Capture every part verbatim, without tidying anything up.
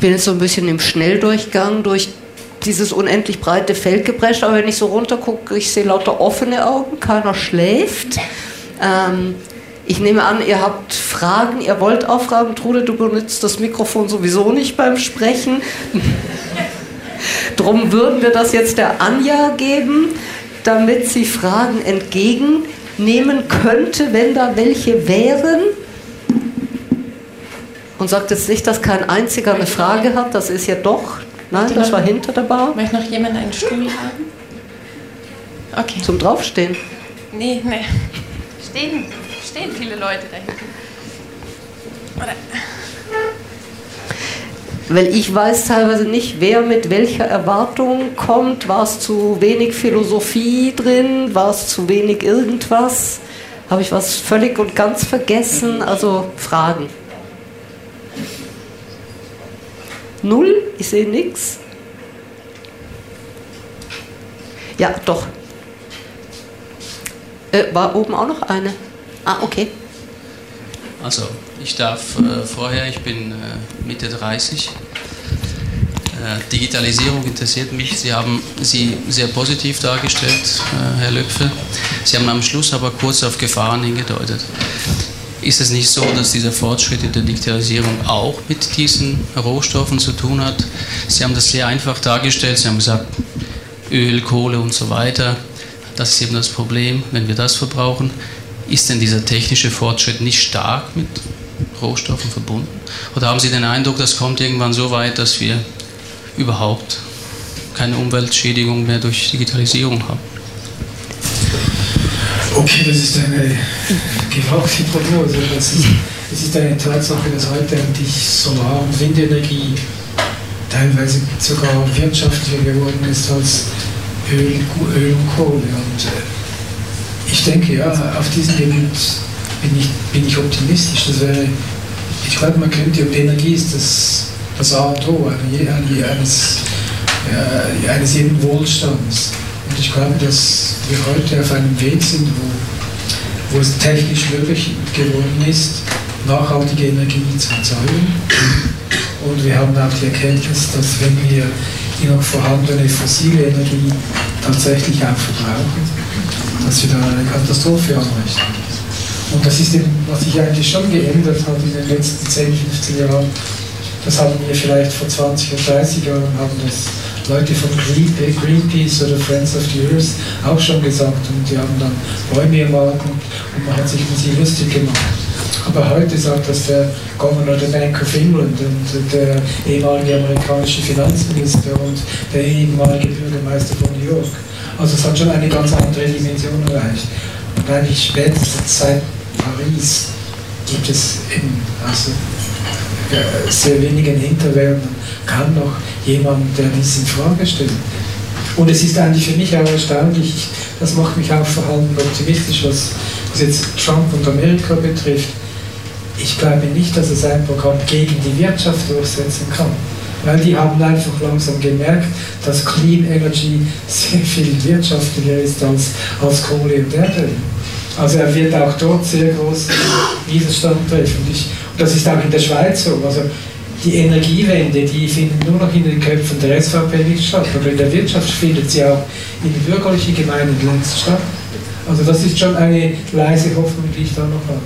bin jetzt so ein bisschen im Schnelldurchgang durch dieses unendlich breite Feld geprescht, aber wenn ich so runter gucke, ich sehe lauter offene Augen, keiner schläft. Ähm, ich nehme an, ihr habt Fragen, ihr wollt auch Fragen. Trude, du benutzt das Mikrofon sowieso nicht beim Sprechen. Drum würden wir das jetzt der Anja geben, damit sie Fragen entgegennehmen könnte, wenn da welche wären. Und sagt jetzt nicht, dass kein einziger eine Frage hat, das ist ja doch, nein, das war hinter der Bar. Möchte noch jemand einen Stuhl haben? Okay. Zum Draufstehen? Nee, nee. Stehen, stehen viele Leute da hinten. Oder? Weil ich weiß teilweise nicht, wer mit welcher Erwartung kommt. War es zu wenig Philosophie drin? War es zu wenig irgendwas? Habe ich was völlig und ganz vergessen? Also Fragen. Null? Ich sehe nichts. Ja, doch. Äh, war oben auch noch eine? Ah, okay. Also, ich darf äh, vorher, ich bin äh, Mitte dreißig. Äh, Digitalisierung interessiert mich. Sie haben sie sehr positiv dargestellt, äh, Herr Löpfel. Sie haben am Schluss aber kurz auf Gefahren hingedeutet. Ist es nicht so, dass dieser Fortschritt in der Digitalisierung auch mit diesen Rohstoffen zu tun hat? Sie haben das sehr einfach dargestellt. Sie haben gesagt, Öl, Kohle und so weiter. Das ist eben das Problem, wenn wir das verbrauchen. Ist denn dieser technische Fortschritt nicht stark mit Rohstoffen verbunden? Oder haben Sie den Eindruck, das kommt irgendwann so weit, dass wir überhaupt keine Umweltschädigung mehr durch Digitalisierung haben? Okay, das ist eine gewagte Prognose. Das ist, es ist eine Tatsache, dass heute eigentlich Solar- und Windenergie teilweise sogar wirtschaftlicher geworden ist als Öl, Öl und Kohle. Und äh, ich denke, ja, auf diesem Gebiet bin ich, bin ich optimistisch. Das wäre, ich glaube, man könnte, und Energie ist das, das A und O eines, äh, eines jeden Wohlstands. Und ich glaube, dass wir heute auf einem Weg sind, wo, wo es technisch möglich geworden ist, nachhaltige Energie zu erzeugen. Und wir haben auch die Erkenntnis, dass wenn wir die noch vorhandene fossile Energie tatsächlich auch verbrauchen, dass wir da eine Katastrophe anrichten. Und das ist eben, was sich eigentlich schon geändert hat in den letzten zehn, fünfzehn Jahren. Das haben wir vielleicht vor zwanzig oder dreißig Jahren, haben das Leute von Greenpeace oder Friends of the Earth auch schon gesagt, und die haben dann Bäume ermahnt und man hat sich mit sie lustig gemacht. Aber heute sagt das der Governor der Bank of England und der ehemalige amerikanische Finanzminister und der ehemalige Bürgermeister von New York. Also es hat schon eine ganz andere Dimension erreicht. Und eigentlich spätestens seit Paris gibt es eben also sehr wenigen Hinterwäldern kaum noch jemand, der dies in Frage stellt. Und es ist eigentlich für mich auch erstaunlich, das macht mich auch vor allem optimistisch, was, was jetzt Trump und Amerika betrifft. Ich glaube nicht, dass es ein Programm gegen die Wirtschaft durchsetzen kann. Weil die haben einfach langsam gemerkt, dass Clean Energy sehr viel wirtschaftlicher ist als, als Kohle und Erdöl. Also er wird auch dort sehr großen Widerstand treffen. Und, ich, und das ist auch in der Schweiz so. Also die Energiewende, die findet nur noch in den Köpfen der S V P nicht statt. Aber in der Wirtschaft findet sie auch in bürgerlichen Gemeinden längst statt. Also das ist schon eine leise Hoffnung, die ich da noch habe.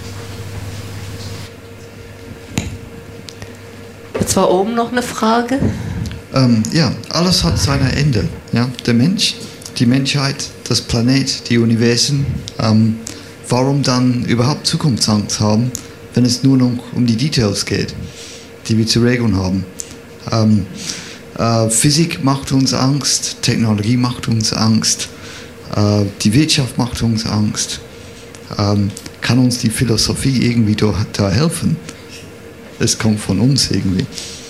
Jetzt war oben noch eine Frage. Ähm, ja, alles hat sein Ende. Ja? Der Mensch, die Menschheit, das Planet, die Universen. Ähm, warum dann überhaupt Zukunftsangst haben, wenn es nur noch um die Details geht, die wir zu regeln haben? Ähm, äh, Physik macht uns Angst, Technologie macht uns Angst, äh, die Wirtschaft macht uns Angst. Ähm, kann uns die Philosophie irgendwie da, da helfen? Es kommt von uns irgendwie.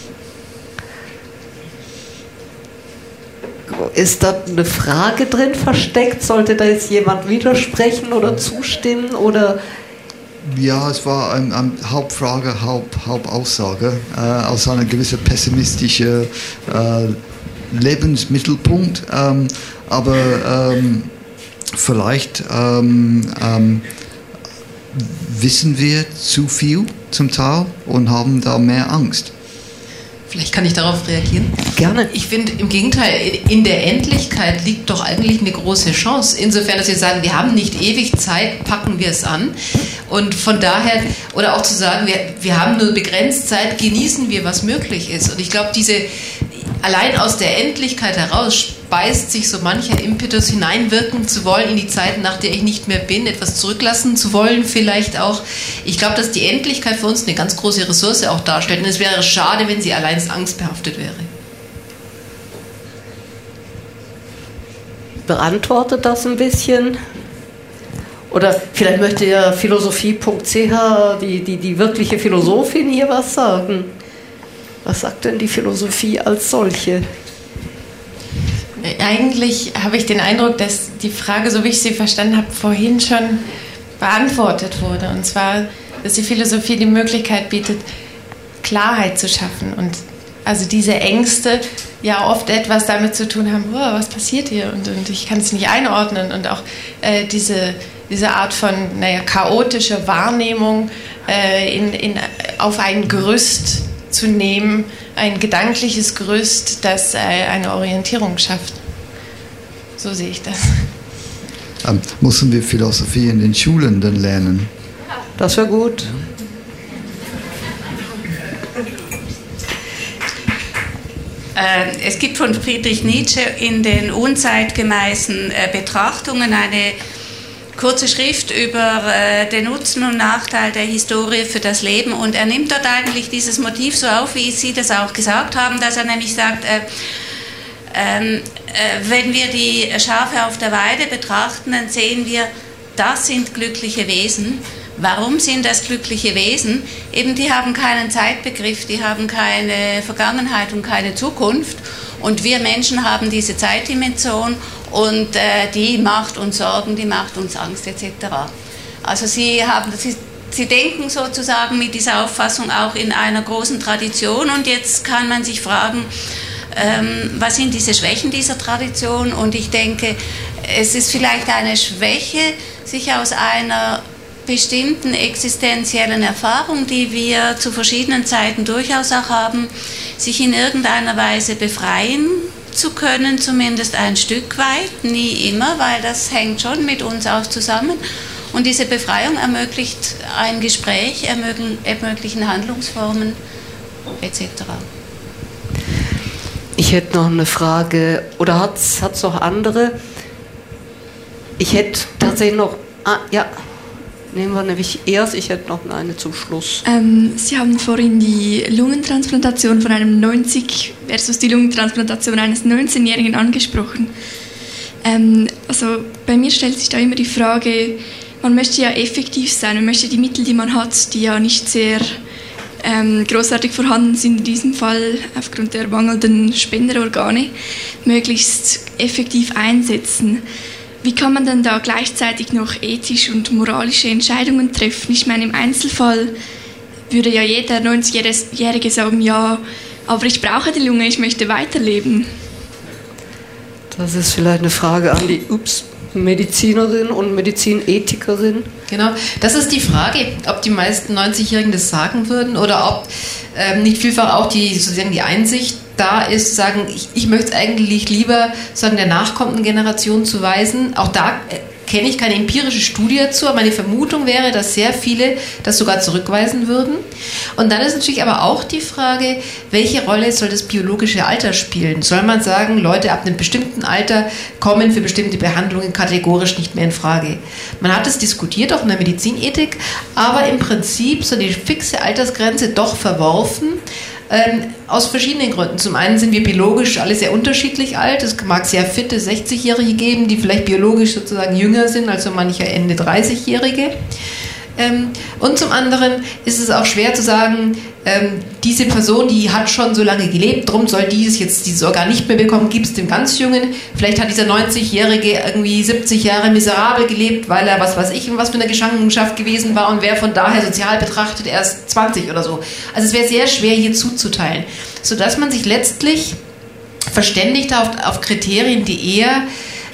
Ist da eine Frage drin versteckt? Sollte da jetzt jemand widersprechen oder zustimmen? Oder? Ja, es war eine ein Hauptfrage, Haupt, Hauptaussage äh, aus einer gewissen pessimistischen äh, Lebensmittelpunkt. Ähm, aber ähm, vielleicht ähm, ähm, wissen wir zu viel zum Teil und haben da mehr Angst. Vielleicht kann ich darauf reagieren. Gerne. Ich finde, im Gegenteil, in der Endlichkeit liegt doch eigentlich eine große Chance. Insofern, dass wir sagen, wir haben nicht ewig Zeit, packen wir es an. Und von daher, oder auch zu sagen, wir, wir haben nur begrenzt Zeit, genießen wir, was möglich ist. Und ich glaube, diese, allein aus der Endlichkeit heraus speist sich so mancher Impetus, hineinwirken zu wollen in die Zeit, nach der ich nicht mehr bin, etwas zurücklassen zu wollen vielleicht auch. Ich glaube, dass die Endlichkeit für uns eine ganz große Ressource auch darstellt. Und es wäre schade, wenn sie allein angstbehaftet wäre. Beantwortet das ein bisschen? Oder vielleicht möchte ja philosophie punkt c h, die, die, die wirkliche Philosophin, hier was sagen. Was sagt denn die Philosophie als solche? Eigentlich habe ich den Eindruck, dass die Frage, so wie ich sie verstanden habe, vorhin schon beantwortet wurde. Und zwar, dass die Philosophie die Möglichkeit bietet, Klarheit zu schaffen. Und also diese Ängste ja oft etwas damit zu tun haben, oh, was passiert hier? Und, und ich kann es nicht einordnen. Und auch äh, diese, diese Art von naja, chaotischer Wahrnehmung äh, in, in, auf ein Gerüst zu nehmen, ein gedankliches Gerüst, das äh, eine Orientierung schafft. So sehe ich das. Ähm, müssen wir Philosophie in den Schulen dann lernen? Das wäre gut. Äh, es gibt von Friedrich Nietzsche in den unzeitgemäßen äh, Betrachtungen eine kurze Schrift über äh, den Nutzen und Nachteil der Historie für das Leben, und er nimmt dort eigentlich dieses Motiv so auf, wie Sie das auch gesagt haben, dass er nämlich sagt, äh, äh, äh, wenn wir die Schafe auf der Weide betrachten, dann sehen wir, das sind glückliche Wesen. Warum sind das glückliche Wesen? Eben, die haben keinen Zeitbegriff, die haben keine Vergangenheit und keine Zukunft, und wir Menschen haben diese Zeitdimension, und äh, die macht uns Sorgen, die macht uns Angst et cetera. Also sie, haben, sie, sie denken sozusagen mit dieser Auffassung auch in einer großen Tradition, und jetzt kann man sich fragen, ähm, was sind diese Schwächen dieser Tradition? Und ich denke, es ist vielleicht eine Schwäche, sich aus einer bestimmten existenziellen Erfahrung, die wir zu verschiedenen Zeiten durchaus auch haben, sich in irgendeiner Weise befreien zu können, zumindest ein Stück weit, nie immer, weil das hängt schon mit uns auch zusammen. Und diese Befreiung ermöglicht ein Gespräch, ermöglichen Handlungsformen et cetera. Ich hätte noch eine Frage, oder hat es noch andere? Ich hätte tatsächlich noch, ah, ja, nehmen wir nämlich erst, ich hätte noch eine zum Schluss. Ähm, Sie haben vorhin die Lungentransplantation von einem neunzig versus die Lungentransplantation eines neunzehnjährigen angesprochen. Ähm, also bei mir stellt sich da immer die Frage, man möchte ja effektiv sein, man möchte die Mittel, die man hat, die ja nicht sehr ähm, großartig vorhanden sind, in diesem Fall aufgrund der mangelnden Spenderorgane, möglichst effektiv einsetzen. Wie kann man denn da gleichzeitig noch ethisch und moralische Entscheidungen treffen? Ich meine, im Einzelfall würde ja jeder neunzigjährige sagen, ja, aber ich brauche die Lunge, ich möchte weiterleben. Das ist vielleicht eine Frage an die ups, Medizinerin und Medizinethikerin. Genau, das ist die Frage, ob die meisten neunzigjährigen das sagen würden oder ob ähm, nicht vielfach auch die, sozusagen die Einsicht da ist, zu sagen, ich, ich möchte es eigentlich lieber sagen, der nachkommenden Generation zuweisen. Auch da äh, kenne ich keine empirische Studie dazu, aber meine Vermutung wäre, dass sehr viele das sogar zurückweisen würden. Und dann ist natürlich aber auch die Frage, welche Rolle soll das biologische Alter spielen? Soll man sagen, Leute ab einem bestimmten Alter kommen für bestimmte Behandlungen kategorisch nicht mehr in Frage? Man hat es diskutiert, auch in der Medizinethik, aber im Prinzip so eine fixe Altersgrenze doch verworfen, Ähm, aus verschiedenen Gründen. Zum einen sind wir biologisch alle sehr unterschiedlich alt. Es mag sehr fitte sechzigjährige geben, die vielleicht biologisch sozusagen jünger sind als so mancher Ende dreißigjährige. Ähm, und zum anderen ist es auch schwer zu sagen, ähm, diese Person, die hat schon so lange gelebt, darum soll die es jetzt dieses Organ nicht mehr bekommen, gibt es dem ganz Jungen. Vielleicht hat dieser neunzigjährige irgendwie siebzig Jahre miserabel gelebt, weil er was weiß ich in was für einer Gefangenschaft gewesen war und wäre von daher sozial betrachtet erst zwanzig oder so. Also es wäre sehr schwer hier zuzuteilen, sodass man sich letztlich verständigt auf, auf Kriterien, die eher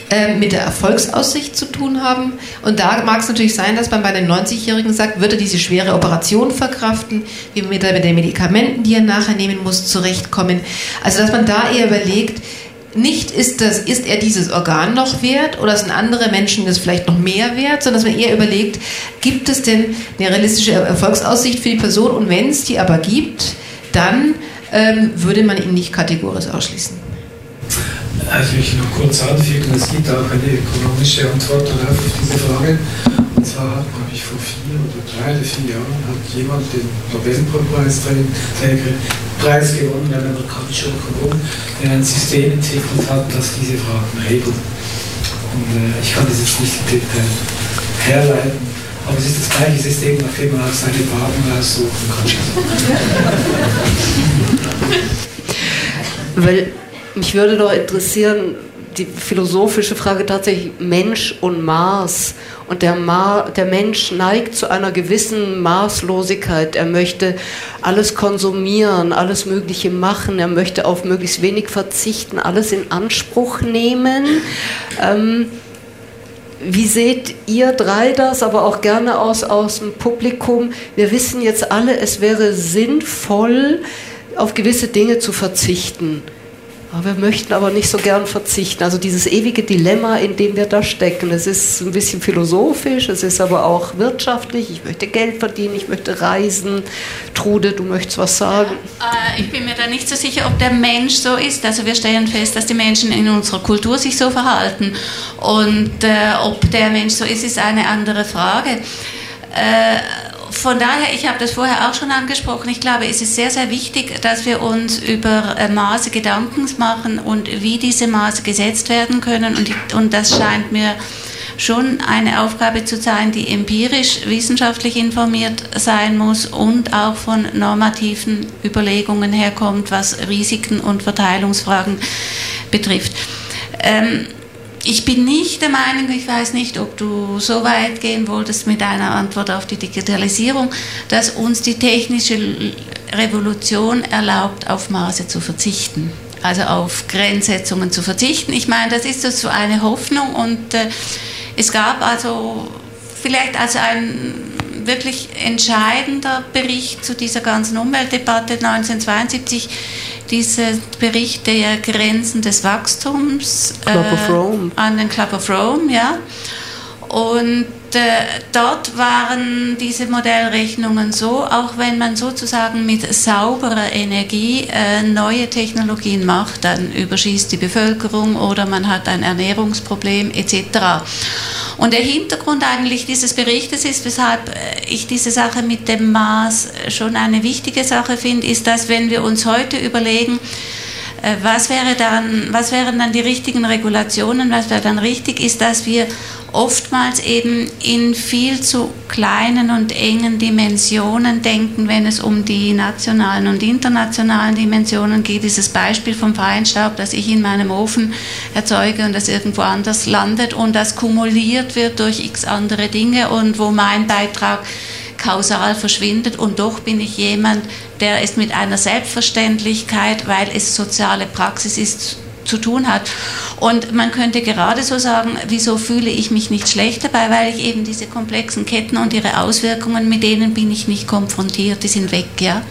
äh, mit der Erfolgsaussicht zu tun haben. Und da mag es natürlich sein, dass man bei den neunzigjährigen sagt, wird er diese schwere Operation verkraften, wie mit den Medikamenten, die er nachher nehmen muss, zurechtkommen. Also dass man da eher überlegt, nicht ist, das, ist er dieses Organ noch wert oder sind andere Menschen das vielleicht noch mehr wert, sondern dass man eher überlegt, gibt es denn eine realistische Erfolgsaussicht für die Person, und wenn es die aber gibt, dann ähm, würde man ihn nicht kategorisch ausschließen. Also ich will noch kurz anfügen, es gibt auch eine ökonomische Antwort darauf auf diese Frage. Und zwar hat, glaube ich, vor vier oder drei oder vier Jahren hat jemand den Nobelpreisträger Preis gewonnen, ein amerikanischer Ökonom, der ein System entwickelt hat, das diese Fragen regelt. Und äh, ich kann das jetzt nicht im Detail herleiten, aber es ist das gleiche System, nach dem man auch seine Paarung aussuchen kann. Weil mich würde doch interessieren, die philosophische Frage tatsächlich Mensch und Maß. Und der, Ma- der Mensch neigt zu einer gewissen Maßlosigkeit. Er möchte alles konsumieren, alles Mögliche machen. Er möchte auf möglichst wenig verzichten, alles in Anspruch nehmen. Ähm, wie seht ihr drei das, aber auch gerne aus, aus dem Publikum? Wir wissen jetzt alle, es wäre sinnvoll, auf gewisse Dinge zu verzichten. Wir möchten aber nicht so gern verzichten. Also dieses ewige Dilemma, in dem wir da stecken. Es ist ein bisschen philosophisch, es ist aber auch wirtschaftlich. Ich möchte Geld verdienen, ich möchte reisen. Trude, du möchtest was sagen? Äh, ich bin mir da nicht so sicher, ob der Mensch so ist. Also wir stellen fest, dass die Menschen in unserer Kultur sich so verhalten. Und äh, ob der Mensch so ist, ist eine andere Frage. Äh, Von daher, ich habe das vorher auch schon angesprochen, ich glaube, es ist sehr, sehr wichtig, dass wir uns über äh, Maße Gedanken machen und wie diese Maße gesetzt werden können. Und, und das scheint mir schon eine Aufgabe zu sein, die empirisch, wissenschaftlich informiert sein muss und auch von normativen Überlegungen herkommt, was Risiken und Verteilungsfragen betrifft. Ähm, Ich bin nicht der Meinung, ich weiß nicht, ob du so weit gehen wolltest mit deiner Antwort auf die Digitalisierung, dass uns die technische Revolution erlaubt, auf Maße zu verzichten, also auf Grenzsetzungen zu verzichten. Ich meine, das ist so eine Hoffnung, und äh, es gab also vielleicht also ein wirklich entscheidender Bericht zu dieser ganzen Umweltdebatte neunzehnhundertzweiundsiebzig, dieser Bericht der Grenzen des Wachstums Club of Rome. Äh, an den Club of Rome, ja. Und äh, dort waren diese Modellrechnungen so, auch wenn man sozusagen mit sauberer Energie äh, neue Technologien macht, dann überschießt die Bevölkerung oder man hat ein Ernährungsproblem et cetera. Und der Hintergrund eigentlich dieses Berichtes ist, weshalb ich diese Sache mit dem Maß schon eine wichtige Sache finde, ist, dass wenn wir uns heute überlegen, was wäre dann, was wären dann die richtigen Regulationen, was wäre dann richtig, ist, dass wir oftmals eben in viel zu kleinen und engen Dimensionen denken, wenn es um die nationalen und internationalen Dimensionen geht. Dieses Beispiel vom Feinstaub, das ich in meinem Ofen erzeuge und das irgendwo anders landet und das kumuliert wird durch x andere Dinge und wo mein Beitrag kausal verschwindet, und doch bin ich jemand, der es mit einer Selbstverständlichkeit, weil es soziale Praxis ist, zu tun hat. Und man könnte gerade so sagen, wieso fühle ich mich nicht schlecht dabei, weil ich eben diese komplexen Ketten und ihre Auswirkungen, mit denen bin ich nicht konfrontiert, die sind weg, ja.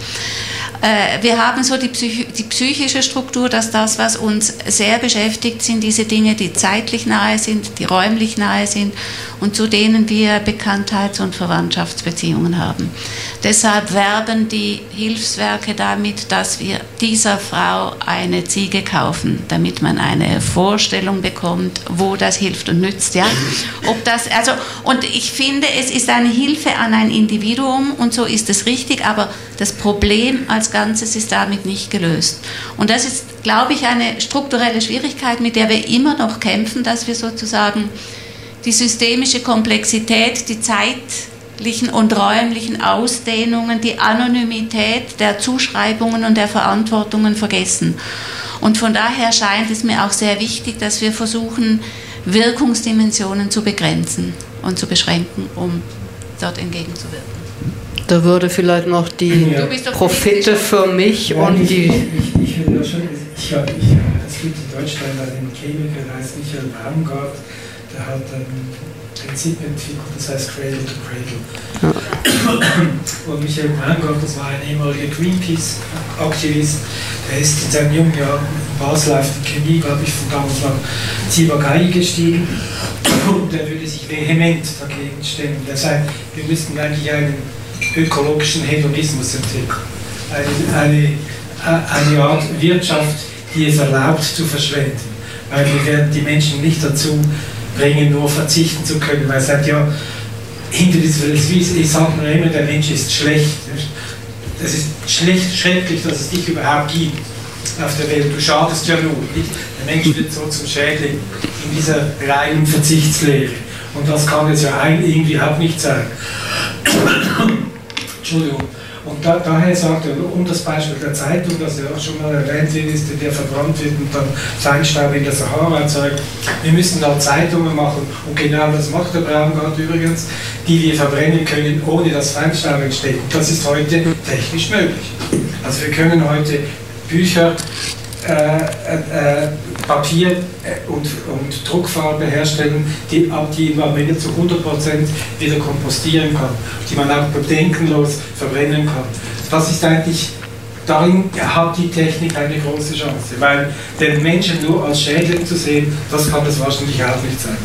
Wir haben so die, Psych- die psychische Struktur, dass das, was uns sehr beschäftigt, sind diese Dinge, die zeitlich nahe sind, die räumlich nahe sind und zu denen wir Bekanntheits- und Verwandtschaftsbeziehungen haben. Deshalb werben die Hilfswerke damit, dass wir dieser Frau eine Ziege kaufen, damit man eine Vorstellung bekommt, wo das hilft und nützt. Ja? Ob das, also, und ich finde, es ist eine Hilfe an ein Individuum und so ist es richtig, aber das Problem als Ganzes ist damit nicht gelöst. Und das ist, glaube ich, eine strukturelle Schwierigkeit, mit der wir immer noch kämpfen, dass wir sozusagen die systemische Komplexität, die zeitlichen und räumlichen Ausdehnungen, die Anonymität der Zuschreibungen und der Verantwortungen vergessen. Und von daher scheint es mir auch sehr wichtig, dass wir versuchen, Wirkungsdimensionen zu begrenzen und zu beschränken, um dort entgegenzuwirken. Da würde vielleicht noch die Ja. Profite für mich Ja, und ich, die... Ich, ich, ich, will ja schon, ich, ich, ich, das es gibt in Deutschland einen Chemiker, der heißt Michael Baumgart, der hat ein Prinzip entwickelt, das heißt Cradle to Cradle. Ja. Und Michael Baumgart, das war ein ehemaliger Greenpeace-Aktivist, der ist in seinen jungen Jahren in Basel auf die Chemie, glaube ich, von damals nach Ciba-Geigy gestiegen, und der würde sich vehement dagegen stellen. Der sagt, wir müssten eigentlich einen ökologischen Hedonismus entwickeln. Eine, eine, eine Art Wirtschaft, die es erlaubt zu verschwenden. Weil wir werden die Menschen nicht dazu bringen, nur verzichten zu können. Weil es sagt, ja, hinter diesem, ich sage mir immer, der Mensch ist schlecht. Das ist schlecht, schrecklich, dass es dich überhaupt gibt auf der Welt. Du schadest ja nur. Nicht? Der Mensch wird so zum Schädling in dieser reinen Verzichtslehre. Und das kann es ja irgendwie auch nicht sein. Entschuldigung. Und da, daher sagt er, um das Beispiel der Zeitung, das ja auch schon mal erwähnt wird, ist, der verbrannt wird und dann Feinstaub in der Sahara erzeugt. Wir müssen da Zeitungen machen, und genau das macht der Baumgart übrigens, die wir verbrennen können, ohne dass Feinstaub entsteht. Und das ist heute technisch möglich. Also wir können heute Bücher, äh, äh, Papier und, und Druckfarbe herstellen, die, die man zu hundert Prozent wieder kompostieren kann, die man auch bedenkenlos verbrennen kann. Das ist eigentlich, darin hat die Technik eine große Chance, weil den Menschen nur als Schädling zu sehen, das kann es wahrscheinlich auch nicht sein.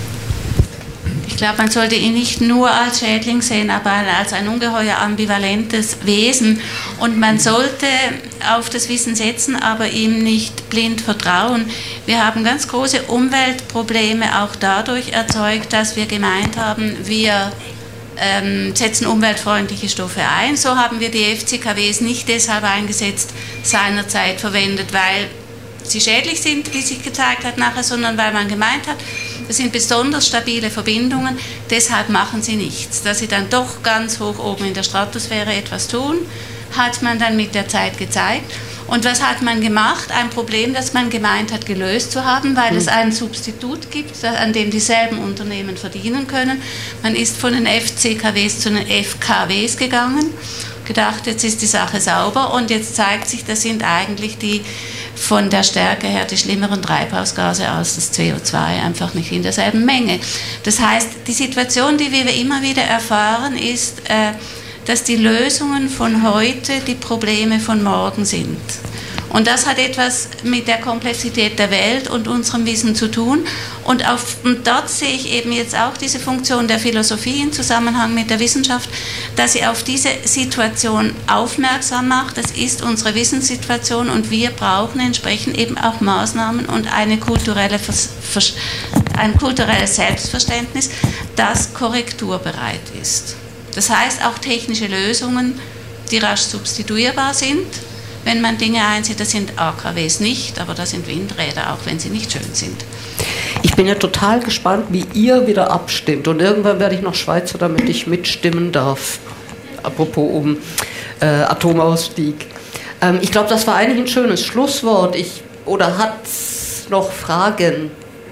Ich glaube, man sollte ihn nicht nur als Schädling sehen, aber als ein ungeheuer ambivalentes Wesen. Und man sollte auf das Wissen setzen, aber ihm nicht blind vertrauen. Wir haben ganz große Umweltprobleme auch dadurch erzeugt, dass wir gemeint haben, wir ähm, setzen umweltfreundliche Stoffe ein. So haben wir die F C K Ws nicht deshalb eingesetzt, seinerzeit verwendet, weil sie schädlich sind, wie sich gezeigt hat nachher, sondern weil man gemeint hat, das sind besonders stabile Verbindungen, deshalb machen sie nichts. Dass sie dann doch ganz hoch oben in der Stratosphäre etwas tun, hat man dann mit der Zeit gezeigt. Und was hat man gemacht? Ein Problem, das man gemeint hat, gelöst zu haben, weil mhm. es ein Substitut gibt, an dem dieselben Unternehmen verdienen können. Man ist von den F C K Ws zu den F K Ws gegangen, gedacht, jetzt ist die Sache sauber, und jetzt zeigt sich, das sind eigentlich die von der Stärke her die schlimmeren Treibhausgase als das C O zwei, einfach nicht in derselben Menge. Das heißt, die Situation, die wir immer wieder erfahren, ist, äh, dass die Lösungen von heute die Probleme von morgen sind. Und das hat etwas mit der Komplexität der Welt und unserem Wissen zu tun. Und, auf, und dort sehe ich eben jetzt auch diese Funktion der Philosophie im Zusammenhang mit der Wissenschaft, dass sie auf diese Situation aufmerksam macht. Das ist unsere Wissenssituation, und wir brauchen entsprechend eben auch Maßnahmen und eine kulturelle Vers- Vers- ein kulturelles Selbstverständnis, das korrekturbereit ist. Das heißt auch technische Lösungen, die rasch substituierbar sind, wenn man Dinge einsieht. Das sind A K Ws nicht, aber das sind Windräder, auch wenn sie nicht schön sind. Ich bin ja total gespannt, wie ihr wieder abstimmt. Und irgendwann werde ich noch Schweizer, damit ich mitstimmen darf. Apropos um äh, Atomausstieg. Ähm, ich glaube, das war eigentlich ein schönes Schlusswort. Ich, oder hat es noch Fragen?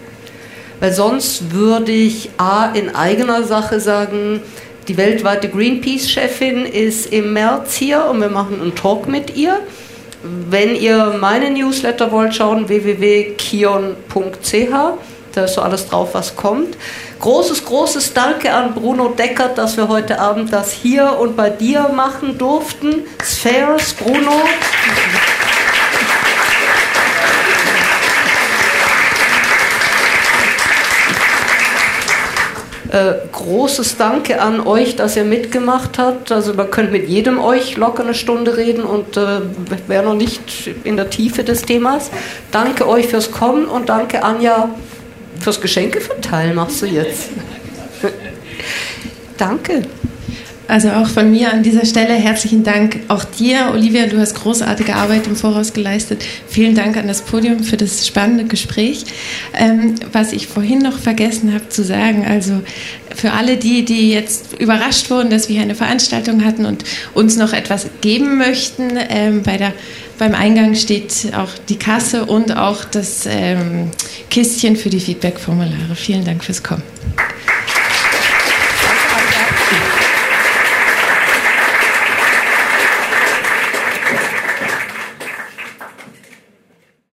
Weil sonst würde ich A, in eigener Sache sagen, die weltweite Greenpeace-Chefin ist im März hier und wir machen einen Talk mit ihr. Wenn ihr meine Newsletter wollt, schauen w w w punkt kion punkt c h. Da ist so alles drauf, was kommt. Großes, großes Danke an Bruno Deckert, dass wir heute Abend das hier und bei dir machen durften. Spheres, Bruno. Äh, großes Danke an euch, dass ihr mitgemacht habt. Also man könnte mit jedem euch locker eine Stunde reden und äh, wäre noch nicht in der Tiefe des Themas. Danke euch fürs Kommen und danke Anja fürs Geschenke verteilen, machst du jetzt. Danke. Also auch von mir an dieser Stelle herzlichen Dank auch dir, Olivia, du hast großartige Arbeit im Voraus geleistet. Vielen Dank an das Podium für das spannende Gespräch. Ähm, was ich vorhin noch vergessen habe zu sagen, also für alle die, die jetzt überrascht wurden, dass wir hier eine Veranstaltung hatten und uns noch etwas geben möchten, ähm, bei der, beim Eingang steht auch die Kasse und auch das ähm, Kistchen für die Feedback-Formulare. Vielen Dank fürs Kommen.